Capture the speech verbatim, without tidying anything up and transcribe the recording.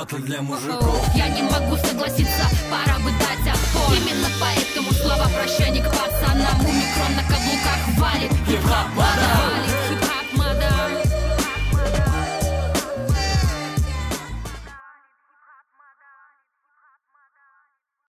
батл для мужиков. Я не могу согласиться, пора бы дать отпор. Именно поэтому слова прощания к пацанам. У микрон на каблуках валит. Хип-хоп